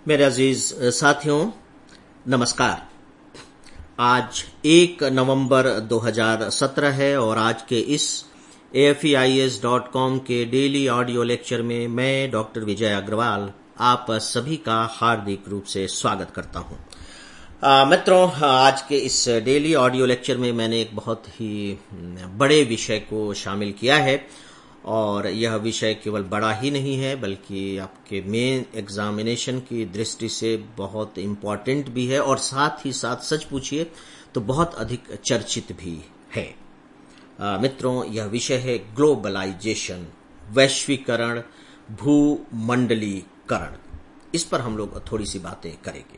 मेरे अजीज साथियों, नमस्कार। आज 1 नवंबर 2017 है और आज के इस AFEIS.com के डेली ऑडियो लेक्चर में मैं डॉक्टर विजय अग्रवाल आप सभी का हार्दिक रूप से स्वागत करता हूं। मित्रों, आज के इस डेली ऑडियो लेक्चर में मैंने एक बहुत ही बड़े विषय को शामिल किया है और यह विषय केवल बड़ा ही नहीं है बल्कि आपके मेन एग्जामिनेशन की दृष्टि से बहुत इम्पोर्टेंट भी है और साथ ही साथ सच पूछिए तो बहुत अधिक चर्चित भी है। मित्रों, यह विषय है ग्लोबलाइजेशन, वैश्वीकरण, भूमंडलीकरण। इस पर हम लोग थोड़ी सी बातें करेंगे।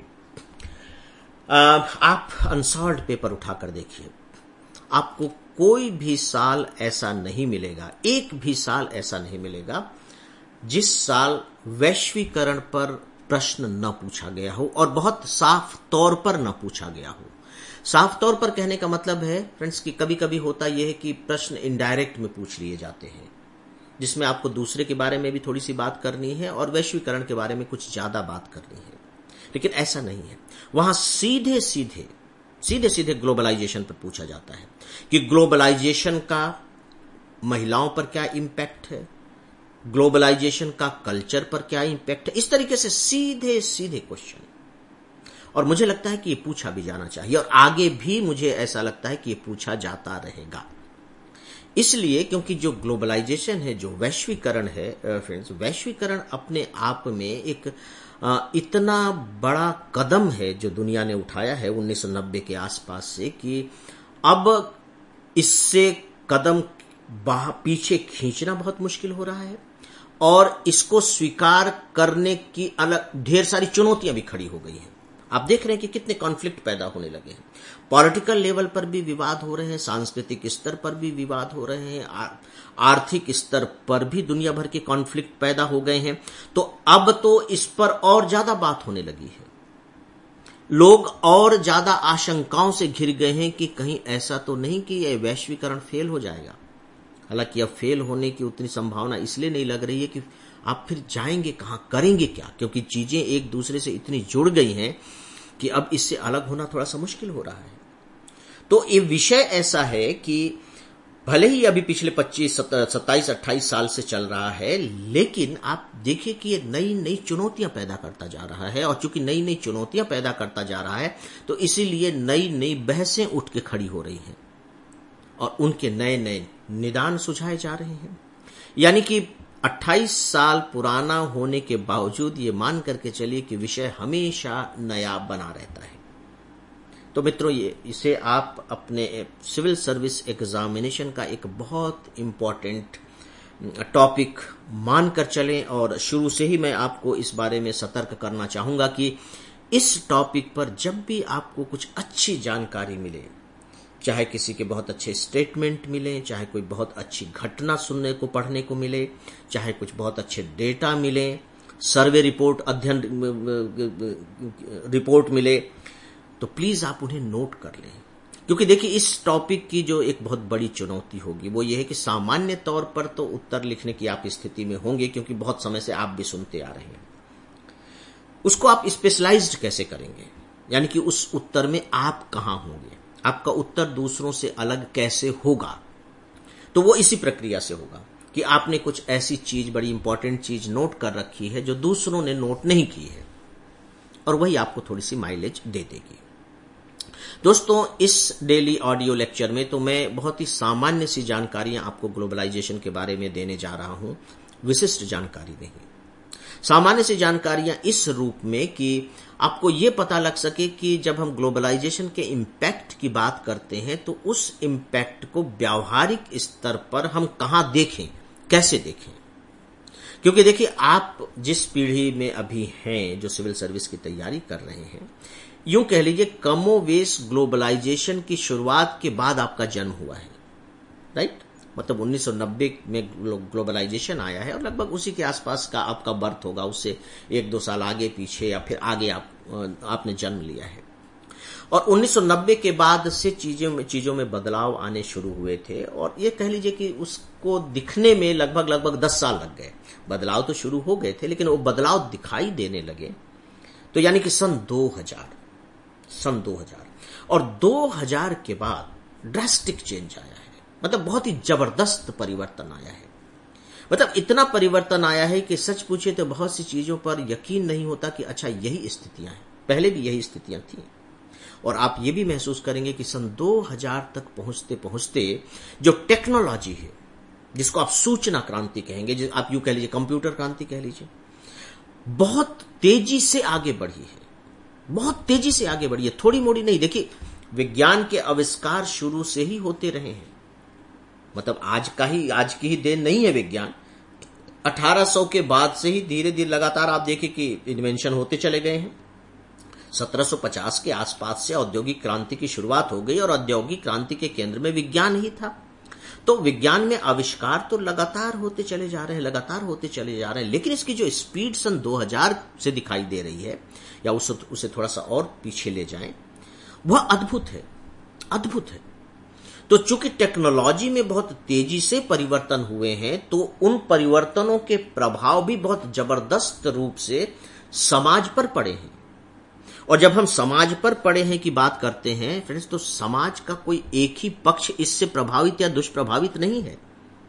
आप अनसॉल्व्ड पेपर उठाकर देखिए, आपको कोई भी साल ऐसा नहीं मिलेगा, एक भी साल ऐसा नहीं मिलेगा जिस साल वैश्वीकरण पर प्रश्न न पूछा गया हो और बहुत साफ तौर पर न पूछा गया हो। साफ तौर पर कहने का मतलब है फ्रेंड्स कि कभी कभी होता यह है कि प्रश्न इनडायरेक्ट में पूछ लिए जाते हैं जिसमें आपको दूसरे के बारे में भी थोड़ी सी बात करनी है और वैश्वीकरण के बारे में कुछ ज्यादा बात करनी है, लेकिन ऐसा नहीं है। वहां सीधे सीधे ग्लोबलाइजेशन पर पूछा जाता है कि ग्लोबलाइजेशन का महिलाओं पर क्या इंपैक्ट है, ग्लोबलाइजेशन का कल्चर पर क्या इंपैक्ट है। इस तरीके से सीधे क्वेश्चन, और मुझे लगता है कि ये पूछा भी जाना चाहिए और आगे भी मुझे ऐसा लगता है कि ये पूछा जाता रहेगा। इसलिए क्योंकि जो ग्लोबलाइजेशन है, जो वैश्वीकरण है फ्रेंड्स, वैश्वीकरण अपने आप में एक इतना बड़ा कदम है जो दुनिया ने उठाया है 1990 के आसपास से कि अब इससे कदम पीछे खींचना बहुत मुश्किल हो रहा है और इसको स्वीकार करने की अलग ढेर सारी चुनौतियां भी खड़ी हो गई हैं। आप देख रहे हैं कि कितने कॉन्फ्लिक्ट पैदा होने लगे हैं। पॉलिटिकल लेवल पर भी विवाद हो रहे हैं, सांस्कृतिक स्तर पर भी विवाद हो रहे हैं, आर्थिक स्तर पर भी दुनिया भर के कॉन्फ्लिक्ट पैदा हो गए हैं। तो अब तो इस पर और ज्यादा बात होने लगी है। लोग और ज्यादा आशंकाओं से घिर गए हैं कि कहीं ऐसा तो नहीं कि यह वैश्वीकरण फेल हो जाएगा। हालांकि अब फेल होने की उतनी संभावना इसलिए नहीं लग रही है कि आप फिर जाएंगे कहां, करेंगे क्या, क्योंकि चीजें एक दूसरे से इतनी जुड़ गई हैं कि अब इससे अलग होना थोड़ा सा मुश्किल हो रहा है। तो ये विषय ऐसा है कि भले ही अभी पिछले 25, 27, 28 साल से चल रहा है, लेकिन आप देखिए कि ये नई चुनौतियां पैदा करता जा रहा है और चूंकि नई चुनौतियां पैदा करता जा रहा है तो इसीलिए नई बहसें उठ के खड़ी हो रही हैं और उनके नए निदान सुझाए जा रहे हैं। यानी कि 28 साल पुराना होने के बावजूद ये मान करके चलिए कि विषय हमेशा नया बना रहता है। तो मित्रों, इसे आप अपने सिविल सर्विस एग्जामिनेशन का एक बहुत इंपॉर्टेंट टॉपिक मानकर चलें और शुरू से ही मैं आपको इस बारे में सतर्क करना चाहूंगा कि इस टॉपिक पर जब भी आपको कुछ अच्छी जानकारी मिले, चाहे किसी के बहुत अच्छे स्टेटमेंट मिले, चाहे कोई बहुत अच्छी घटना सुनने को पढ़ने को मिले, चाहे कुछ बहुत अच्छे डेटा मिले, सर्वे रिपोर्ट, अध्ययन रिपोर्ट मिले, तो प्लीज आप उन्हें नोट कर लें। क्योंकि देखिए, इस टॉपिक की जो एक बहुत बड़ी चुनौती होगी वो ये है कि सामान्य तौर पर तो उत्तर लिखने की आप स्थिति में होंगे क्योंकि बहुत समय से आप भी सुनते आ रहे हैं। उसको आप स्पेशलाइज्ड कैसे करेंगे, यानी कि उस उत्तर में आप कहां होंगे, आपका उत्तर दूसरों से अलग कैसे होगा। तो वो इसी प्रक्रिया से होगा कि आपने कुछ ऐसी चीज, बड़ी इंपॉर्टेंट चीज नोट कर रखी है जो दूसरों ने नोट नहीं की है और वही आपको थोड़ी सी माइलेज दे देगी। दोस्तों, इस डेली ऑडियो लेक्चर में तो मैं बहुत ही सामान्य सी जानकारियां आपको ग्लोबलाइजेशन के बारे में देने जा रहा हूं, विशिष्ट जानकारी नहीं। सामान्य सी जानकारियां इस रूप में कि आपको ये पता लग सके कि जब हम ग्लोबलाइजेशन के इम्पैक्ट की बात करते हैं तो उस इम्पैक्ट को व्यावहारिक स्तर पर हम कहां देखें, कैसे देखें। क्योंकि देखिए, आप जिस पीढ़ी में अभी हैं, जो सिविल सर्विस की तैयारी कर रहे हैं, यूं कह लीजिए कमोवेश ग्लोबलाइजेशन की शुरुआत के बाद आपका जन्म हुआ है, राइट। मतलब 1990 में ग्लोबलाइजेशन आया है और लगभग उसी के आसपास का आपका बर्थ होगा, उससे 1-2 साल आगे पीछे या फिर आगे आपने जन्म लिया है। और 1990 के बाद से चीजों में बदलाव आने शुरू हुए थे और ये कह लीजिए कि उसको दिखने में लगभग 10 साल लग गए। बदलाव तो शुरू हो गए थे लेकिन वो बदलाव दिखाई देने लगे तो यानी कि सन 2000 और 2000 के बाद ड्रास्टिक चेंज आया है, मतलब बहुत ही जबरदस्त परिवर्तन आया है। मतलब इतना परिवर्तन आया है कि सच पूछे तो बहुत सी चीजों पर यकीन नहीं होता कि अच्छा यही स्थितियां हैं, पहले भी यही स्थितियां थी। और आप ये भी महसूस करेंगे कि सन 2000 तक पहुंचते पहुंचते जो टेक्नोलॉजी है, जिसको आप सूचना क्रांति कहेंगे, आप यूं कह लीजिए कंप्यूटर क्रांति कह लीजिए, बहुत तेजी से आगे बढ़ी है, बहुत तेजी से आगे बढ़ी है, थोड़ी मोड़ी नहीं। देखिए, विज्ञान के आविष्कार शुरू से ही होते रहे हैं, मतलब आज की ही देन नहीं है विज्ञान। 1800 के बाद से ही धीरे धीरे लगातार आप देखिए कि इन्वेंशन होते चले गए हैं। 1750 के आसपास से औद्योगिक क्रांति की शुरुआत हो गई और औद्योगिक क्रांति के केंद्र में विज्ञान ही था। तो विज्ञान में आविष्कार तो लगातार होते चले जा रहे हैं, लेकिन इसकी जो स्पीड सन 2000 से दिखाई दे रही है, या उसे थोड़ा सा और पीछे ले जाएं, वह अद्भुत है। तो चूंकि टेक्नोलॉजी में बहुत तेजी से परिवर्तन हुए हैं, तो उन परिवर्तनों के प्रभाव भी बहुत जबरदस्त रूप से समाज पर पड़े हैं। और जब हम समाज पर पड़े हैं की बात करते हैं फ्रेंड्स, तो समाज का कोई एक ही पक्ष इससे प्रभावित या दुष्प्रभावित नहीं है,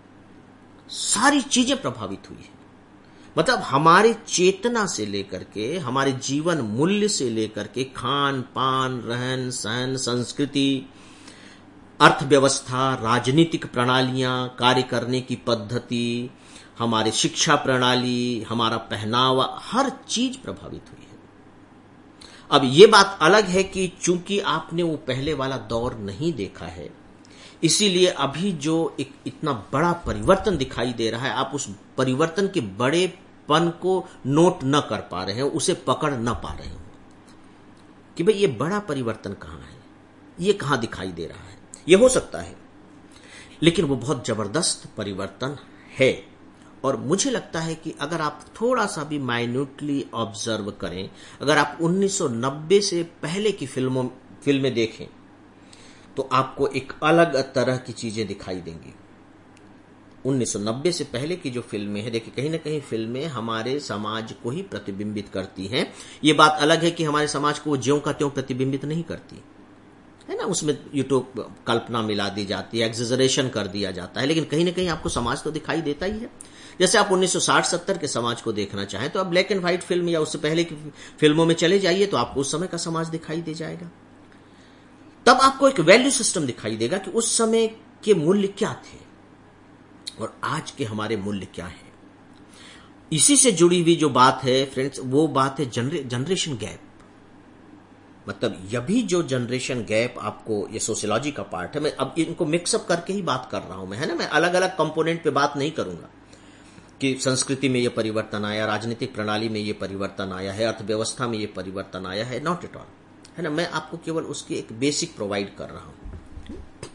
सारी चीजें प्रभावित हुई है। मतलब हमारे चेतना से लेकर के, हमारे जीवन मूल्य से लेकर के, खान पान, रहन सहन, संस्कृति, अर्थव्यवस्था, राजनीतिक प्रणालियां, कार्य करने की पद्धति, हमारे शिक्षा प्रणाली, हमारा पहनावा, हर चीज प्रभावित हुई है। अब ये बात अलग है कि चूंकि आपने वो पहले वाला दौर नहीं देखा है, इसीलिए अभी जो एक इतना बड़ा परिवर्तन दिखाई दे रहा है, आप उस परिवर्तन के बड़ेपन को नोट न कर पा रहे हो, उसे पकड़ न पा रहे हो कि भाई ये बड़ा परिवर्तन कहां है, ये कहां दिखाई दे रहा है। ये हो सकता है, लेकिन वो बहुत जबरदस्त परिवर्तन है। और मुझे लगता है कि अगर आप थोड़ा सा भी माइन्यूटली ऑब्जर्व करें, अगर आप 1990 से पहले की फिल्में देखें, तो आपको एक अलग तरह की चीजें दिखाई देंगी। 1990 से पहले की जो फिल्में हैं, देखिए कहीं ना कहीं फिल्में हमारे समाज को ही प्रतिबिंबित करती हैं। ये बात अलग है कि हमारे समाज को ज्यों का त्यों प्रतिबिंबित नहीं करती है ना, उसमें यूट्यूब कल्पना मिला दी जाती है, एक्सेजरेशन कर दिया जाता है, लेकिन कहीं ना कहीं आपको समाज तो दिखाई देता ही है। जैसे आप 1960-70 के समाज को देखना चाहें तो आप ब्लैक एंड व्हाइट फिल्म या उससे पहले की फिल्मों में चले जाइए, तो आपको उस समय का समाज दिखाई दे जाएगा। तब आपको एक वैल्यू सिस्टम दिखाई देगा कि उस समय के मूल्य क्या थे और आज के हमारे मूल्य क्या है। इसी से जुड़ी हुई जो बात है फ्रेंड्स, वो बात है जनरेशन गैप। मतलब यही जो जनरेशन गैप, आपको ये सोशियोलॉजी का पार्ट है, मैं अब इनको मिक्सअप करके ही बात कर रहा हूं मैं, है ना। मैं अलग अलग कंपोनेंट पे बात नहीं करूंगा कि संस्कृति में ये परिवर्तन आया, राजनीतिक प्रणाली में ये परिवर्तन आया है, अर्थव्यवस्था में ये परिवर्तन आया है, नॉट एट ऑल, है ना। मैं आपको केवल उसकी एक बेसिक प्रोवाइड कर रहा हूं।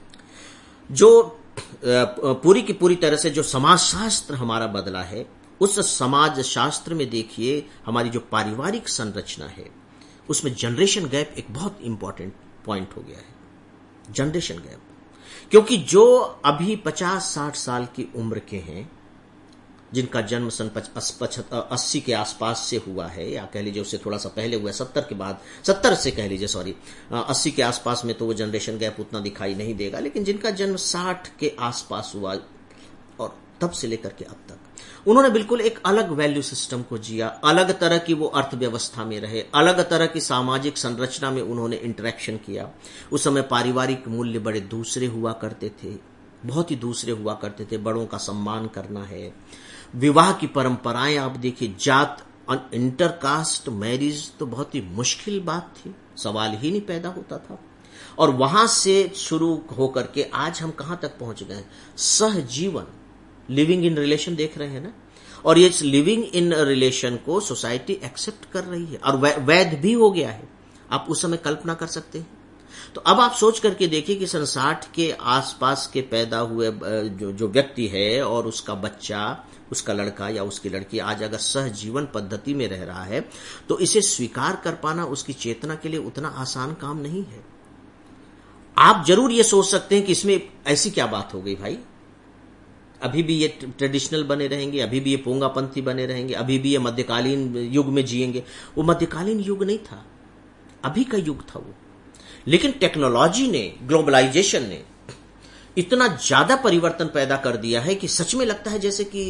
जो पूरी की पूरी तरह से जो समाज शास्त्र हमारा बदला है, उस समाज शास्त्र में देखिए हमारी जो पारिवारिक संरचना है, उसमें जनरेशन गैप एक बहुत इंपॉर्टेंट पॉइंट हो गया है। जनरेशन गैप, क्योंकि जो अभी 50-60 साल की उम्र के हैं, जिनका जन्म सन 80 के आसपास से हुआ है, या कह लीजिए उससे थोड़ा सा पहले हुआ है, 70 के बाद, 70 से कह लीजिए, सॉरी, 80 के आसपास में तो वो जनरेशन गैप उतना दिखाई नहीं देगा, लेकिन जिनका जन्म 60 के आसपास हुआ और तब से लेकर के अब तक, उन्होंने बिल्कुल एक अलग वैल्यू सिस्टम को जिया, अलग तरह की वो अर्थव्यवस्था में रहे, अलग तरह की सामाजिक संरचना में उन्होंने इंटरेक्शन किया। उस समय पारिवारिक मूल्य बड़े दूसरे हुआ करते थे, बहुत ही दूसरे हुआ करते थे। बड़ों का सम्मान करना है, विवाह की परंपराएं आप देखिए, जात इंटरकास्ट मैरिज तो बहुत ही मुश्किल बात थी, सवाल ही नहीं पैदा होता था। और वहां से शुरू होकर के आज हम कहां तक पहुंच गए, सहजीवन, लिविंग इन रिलेशन देख रहे हैं ना। और ये लिविंग इन रिलेशन को सोसाइटी एक्सेप्ट कर रही है और वैध भी हो गया है। आप उस समय कल्पना कर सकते हैं। तो अब आप सोच करके देखिए कि सन 60 के आसपास के पैदा हुए जो व्यक्ति है और उसका बच्चा, उसका लड़का या उसकी लड़की आज अगर सहजीवन पद्धति में रह रहा है, तो इसे स्वीकार कर पाना उसकी चेतना के लिए उतना आसान काम नहीं है। आप जरूर ये सोच सकते हैं कि इसमें ऐसी क्या बात हो गई भाई, अभी भी ये ट्रेडिशनल बने रहेंगे, अभी भी ये पोंगापंथी बने रहेंगे, अभी भी ये मध्यकालीन युग में जिएंगे। वो मध्यकालीन युग नहीं था, अभी का युग था वो। लेकिन टेक्नोलॉजी ने, ग्लोबलाइजेशन ने इतना ज्यादा परिवर्तन पैदा कर दिया है कि सच में लगता है जैसे कि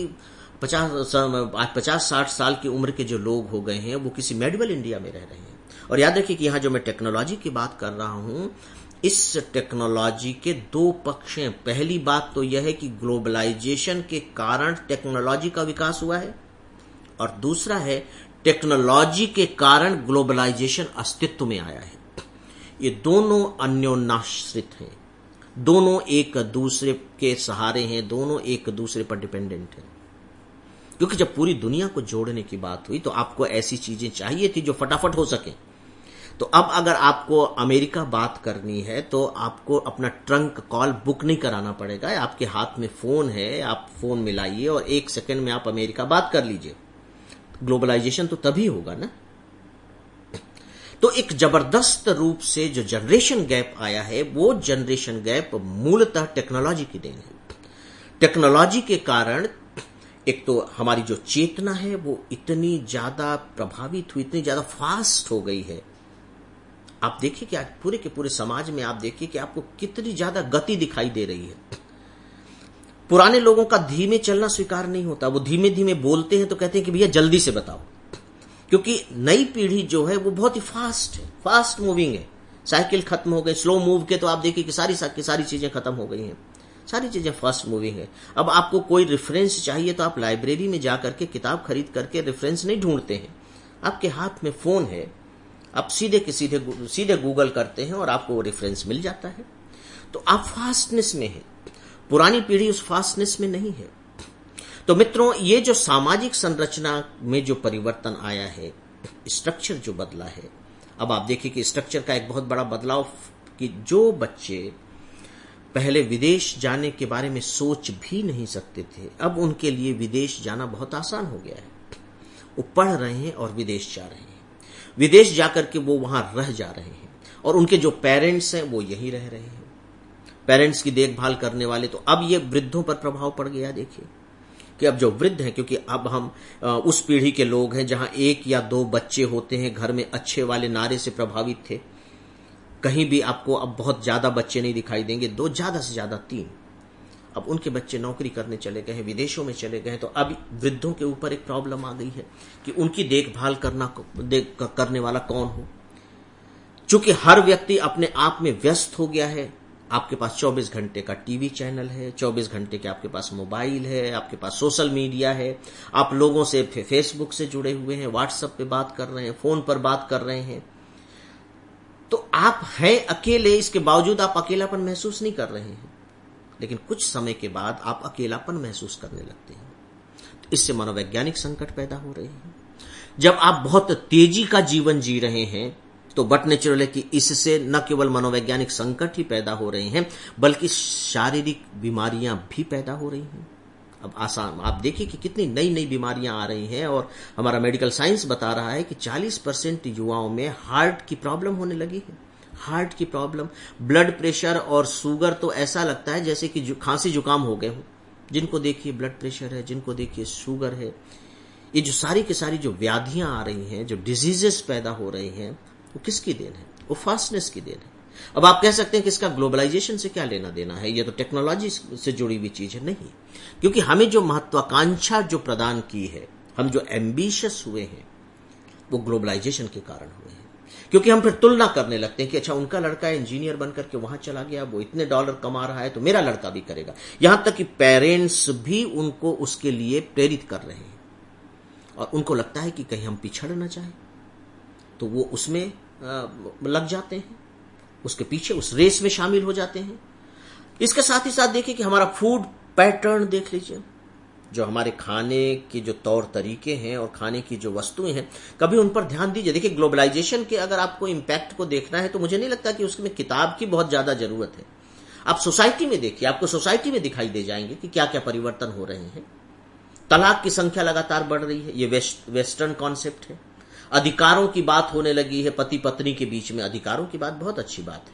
50-60 साल की उम्र के जो लोग हो गए हैं वो किसी मेडिवल इंडिया में रह रहे हैं। और याद रखिए कि यहां जो मैं टेक्नोलॉजी की बात कर रहा हूं, इस टेक्नोलॉजी के दो पक्ष हैं। पहली बात तो यह है कि ग्लोबलाइजेशन के कारण टेक्नोलॉजी का विकास हुआ है, और दूसरा है टेक्नोलॉजी के कारण ग्लोबलाइजेशन अस्तित्व में आया है। ये दोनों अन्योन्याश्रित हैं, दोनों एक दूसरे के सहारे हैं, दोनों एक दूसरे पर डिपेंडेंट हैं। क्योंकि जब पूरी दुनिया को जोड़ने की बात हुई तो आपको ऐसी चीजें चाहिए थी जो फटाफट हो सके। तो अब अगर आपको अमेरिका बात करनी है तो आपको अपना ट्रंक कॉल बुक नहीं कराना पड़ेगा, आपके हाथ में फोन है, आप फोन मिलाइए और 1 सेकंड में आप अमेरिका बात कर लीजिए। ग्लोबलाइजेशन तो तभी होगा ना। तो एक जबरदस्त रूप से जो जनरेशन गैप आया है, वो जनरेशन गैप मूलतः टेक्नोलॉजी की देन है। टेक्नोलॉजी के कारण एक तो हमारी जो चेतना है वो इतनी ज्यादा प्रभावित हुई, इतनी ज्यादा फास्ट हो गई है। आप देखिए कि आज पूरे के पूरे समाज में आप देखिए कि आपको कितनी ज्यादा गति दिखाई दे रही है। पुराने लोगों का धीमे चलना स्वीकार नहीं होता, वो धीमे धीमे बोलते हैं तो कहते हैं कि भैया जल्दी से बताओ, क्योंकि नई पीढ़ी जो है वो बहुत ही फास्ट है, फास्ट मूविंग है। साइकिल खत्म हो गई, स्लो मूव के तो आप देखिए कि सारी चीजें खत्म हो गई हैं, सारी चीजें फास्ट मूविंग है। अब आपको कोई रेफरेंस चाहिए तो आप लाइब्रेरी में जाकर के किताब खरीद करके रेफरेंस नहीं ढूंढते हैं, आपके हाथ में फोन है, आप सीधे गूगल करते हैं और आपको वो रेफरेंस मिल जाता है। तो आप फास्टनेस में हैं, पुरानी पीढ़ी उस फास्टनेस में नहीं है। तो मित्रों, ये जो सामाजिक संरचना में जो परिवर्तन आया है, स्ट्रक्चर जो बदला है, अब आप देखिए कि स्ट्रक्चर का एक बहुत बड़ा बदलाव कि जो बच्चे पहले विदेश जाने के बारे में सोच भी नहीं सकते थे, अब उनके लिए विदेश जाना बहुत आसान हो गया है। वो पढ़ रहे हैं और विदेश जा रहे हैं, विदेश जाकर के वो वहां रह जा रहे हैं, और उनके जो पेरेंट्स हैं वो यहीं रह रहे हैं, पेरेंट्स की देखभाल करने वाले। तो अब ये वृद्धों पर प्रभाव पड़ गया। देखिए कि अब जो वृद्ध हैं, क्योंकि अब हम उस पीढ़ी के लोग हैं जहां 1 या 2 बच्चे होते हैं घर में, अच्छे वाले नारे से प्रभावित थे। कहीं भी आपको अब बहुत ज्यादा बच्चे नहीं दिखाई देंगे, 2 ज्यादा से ज्यादा 3। अब उनके बच्चे नौकरी करने चले गए हैं, विदेशों में चले गए हैं। तो अब वृद्धों के ऊपर एक प्रॉब्लम आ गई है कि उनकी देखभाल करने वाला कौन हो। चूंकि हर व्यक्ति अपने आप में व्यस्त हो गया है, आपके पास 24 घंटे का टीवी चैनल है, 24 घंटे के आपके पास मोबाइल है, आपके पास सोशल मीडिया है, आप लोगों से फेसबुक से जुड़े हुए हैं, व्हाट्सएप पे बात कर रहे हैं, फोन पर बात कर रहे हैं। तो आप हैं अकेले, इसके बावजूद आप अकेलापन महसूस नहीं कर रहे हैं, लेकिन कुछ समय के बाद आप अकेलापन महसूस करने लगते हैं। तो इससे मनोवैज्ञानिक संकट पैदा हो रहे हैं। जब आप बहुत तेजी का जीवन जी रहे हैं तो बट नेचुरल है कि इससे न केवल मनोवैज्ञानिक संकट ही पैदा हो रहे हैं, बल्कि शारीरिक बीमारियां भी पैदा हो रही हैं। अब आसान आप देखिए कि कितनी नई नई बीमारियां आ रही हैं, और हमारा मेडिकल साइंस बता रहा है कि 40% युवाओं में हार्ट की प्रॉब्लम होने लगी है। हार्ट की प्रॉब्लम, ब्लड प्रेशर और शुगर, तो ऐसा लगता है जैसे कि खांसी जुकाम हो गए हो। जिनको देखिए ब्लड प्रेशर है, जिनको देखिए शुगर है, ये जो सारी की सारी जो व्याधियां आ रही हैं, जो डिजीजेस पैदा हो रहे हैं, वो किसकी देन है? वो फास्टनेस की देन है। अब आप कह सकते हैं कि इसका ग्लोबलाइजेशन से क्या लेना देना है, ये तो टेक्नोलॉजी से जुड़ी हुई चीज है। नहीं, क्योंकि हमें जो महत्वाकांक्षा जो प्रदान की है, हम जो एम्बिशियस हुए हैं, वो ग्लोबलाइजेशन के कारण हुए हैं। क्योंकि हम फिर तुलना करने लगते हैं कि अच्छा उनका लड़का इंजीनियर बनकर के वहां चला गया, वो इतने डॉलर कमा रहा है, तो मेरा लड़का भी करेगा। यहां तक कि पेरेंट्स भी उनको उसके लिए प्रेरित कर रहे हैं, और उनको लगता है कि कहीं हम पिछड़ ना जाए, तो वो उसमें लग जाते हैं, उसके पीछे उस रेस में शामिल हो जाते हैं। इसके साथ ही साथ देखिए कि हमारा फूड पैटर्न देख लीजिए, जो हमारे खाने के जो तौर तरीके हैं और खाने की जो वस्तुएं हैं, कभी उन पर ध्यान दीजिए। देखिए ग्लोबलाइजेशन के अगर आपको इम्पैक्ट को देखना है तो मुझे नहीं लगता कि उसमें किताब की बहुत ज्यादा जरूरत है। आप सोसाइटी में देखिए, आपको सोसाइटी में दिखाई दे जाएंगे कि क्या क्या परिवर्तन हो रहे हैं। तलाक की संख्या लगातार बढ़ रही है, ये वेस्टर्न कॉन्सेप्ट है। अधिकारों की बात होने लगी है, पति पत्नी के बीच में अधिकारों की बात बहुत अच्छी बात है,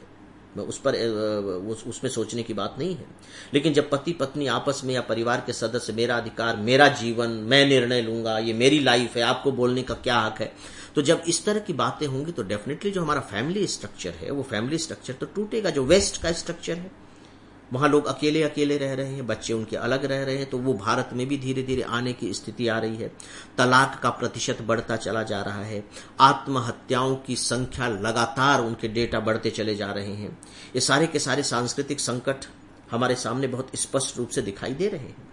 उसमें सोचने की बात नहीं है। लेकिन जब पति पत्नी आपस में या परिवार के सदस्य मेरा अधिकार, मेरा जीवन, मैं निर्णय लूंगा, ये मेरी लाइफ है, आपको बोलने का क्या हक है, तो जब इस तरह की बातें होंगी तो डेफिनेटली जो हमारा फैमिली स्ट्रक्चर है वो फैमिली स्ट्रक्चर तो टूटेगा। जो वेस्ट का स्ट्रक्चर है, वहां लोग अकेले अकेले रह रहे हैं, बच्चे उनके अलग रह रहे हैं, तो वो भारत में भी धीरे धीरे आने की स्थिति आ रही है। तलाक का प्रतिशत बढ़ता चला जा रहा है, आत्महत्याओं की संख्या लगातार, उनके डेटा बढ़ते चले जा रहे हैं। ये सारे के सारे सांस्कृतिक संकट हमारे सामने बहुत स्पष्ट रूप से दिखाई दे रहे हैं।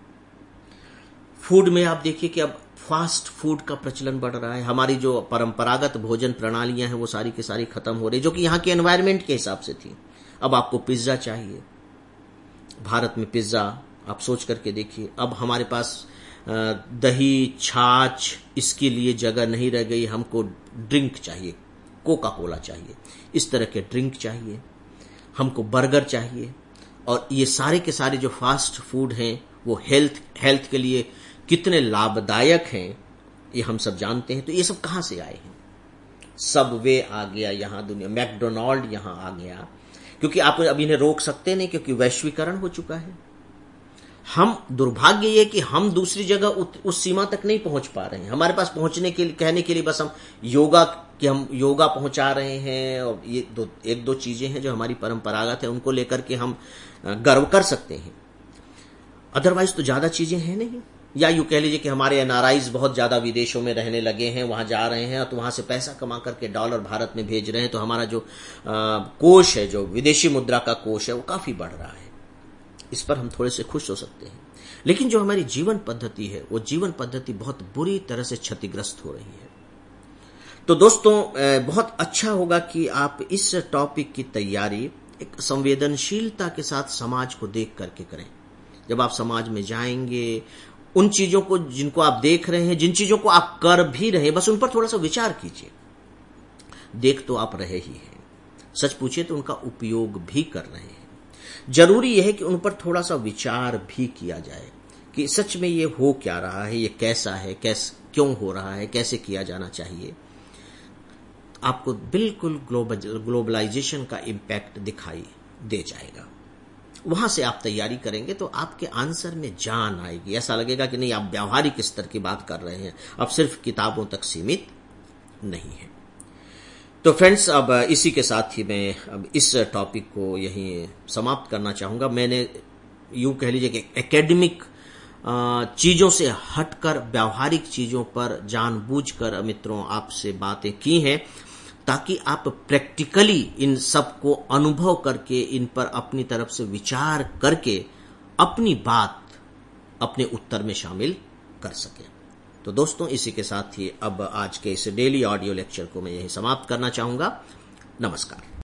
फूड में आप देखिए कि अब फास्ट फूड का प्रचलन बढ़ रहा है। हमारी जो परंपरागत भोजन प्रणालियां हैं वो सारी की सारी खत्म हो रही, जो कि यहाँ के एनवायरमेंट के हिसाब से थी। अब आपको पिज्जा चाहिए, भारत में पिज्जा आप सोच करके देखिए। अब हमारे पास दही, छाछ, इसके लिए जगह नहीं रह गई। हमको ड्रिंक चाहिए, कोका कोला चाहिए, इस तरह के ड्रिंक चाहिए, हमको बर्गर चाहिए। और ये सारे के सारे जो फास्ट फूड हैं वो हेल्थ के लिए कितने लाभदायक हैं ये हम सब जानते हैं। तो ये सब कहां से आए हैं? सबवे आ गया यहाँ, दुनिया मैकडोनाल्ड यहाँ आ गया, क्योंकि आप अब इन्हें रोक सकते नहीं, क्योंकि वैश्वीकरण हो चुका है। हम दुर्भाग्य ये कि हम दूसरी जगह उस सीमा तक नहीं पहुंच पा रहे हैं। हमारे पास पहुंचने के लिए, कहने के लिए बस हम योगा पहुंचा रहे हैं, और ये एक दो चीजें हैं जो हमारी परंपरागत है, उनको लेकर के हम गर्व कर सकते हैं। अदरवाइज तो ज्यादा चीजें हैं नहीं। या यूं कह लीजिए कि हमारे एनआरआईज बहुत ज्यादा विदेशों में रहने लगे हैं, वहां जा रहे हैं, तो वहां से पैसा कमा करके डॉलर भारत में भेज रहे हैं, तो हमारा जो कोष है, जो विदेशी मुद्रा का कोष है, वो काफी बढ़ रहा है। इस पर हम थोड़े से खुश हो सकते हैं। लेकिन जो हमारी जीवन पद्धति है, वो जीवन पद्धति बहुत बुरी तरह से क्षतिग्रस्त हो रही है। तो दोस्तों, बहुत अच्छा होगा कि आप इस टॉपिक की तैयारी एक संवेदनशीलता के साथ समाज को देख करके करें। जब आप समाज में जाएंगे, उन चीजों को जिनको आप देख रहे हैं, जिन चीजों को आप कर भी रहे हैं, बस उन पर थोड़ा सा विचार कीजिए। देख तो आप रहे ही हैं, सच पूछिए तो उनका उपयोग भी कर रहे हैं। जरूरी यह है कि उन पर थोड़ा सा विचार भी किया जाए कि सच में ये हो क्या रहा है, ये कैसा है, क्यों हो रहा है, कैसे किया जाना चाहिए। आपको बिल्कुल ग्लोबलाइजेशन का इम्पैक्ट दिखाई दे जाएगा। वहां से आप तैयारी करेंगे तो आपके आंसर में जान आएगी। ऐसा लगेगा कि नहीं, आप व्यावहारिक स्तर की बात कर रहे हैं, अब सिर्फ किताबों तक सीमित नहीं है। तो फ्रेंड्स, अब इसी के साथ ही मैं अब इस टॉपिक को यहीं समाप्त करना चाहूंगा। मैंने यूं कह लीजिए कि एकेडमिक चीजों से हटकर व्यावहारिक चीजों पर जानबूझकर मित्रों आपसे बातें की हैं, ताकि आप प्रैक्टिकली इन सब को अनुभव करके, इन पर अपनी तरफ से विचार करके अपनी बात अपने उत्तर में शामिल कर सकें। तो दोस्तों, इसी के साथ ही अब आज के इस डेली ऑडियो लेक्चर को मैं यहीं समाप्त करना चाहूंगा। नमस्कार।